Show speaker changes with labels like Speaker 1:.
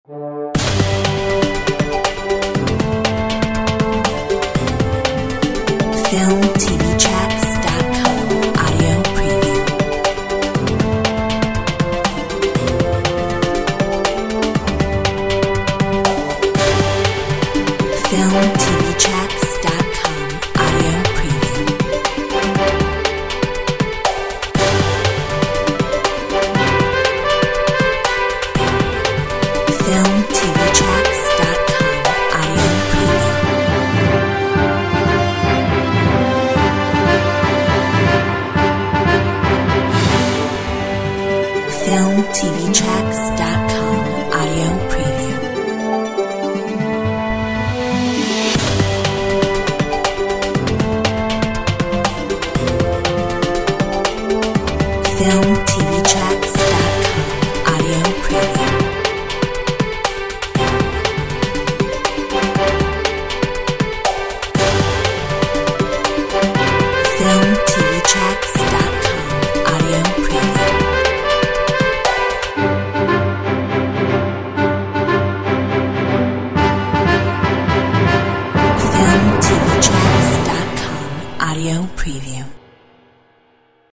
Speaker 1: FilmTVTracks.com audio preview. FilmTVTracks.com audio preview. FilmTVTracks.com audio preview. FilmTVTracks.com audio preview. FilmTVTracks.com audio preview. FilmTVTracks.com audio preview. FilmTVTracks.com audio preview.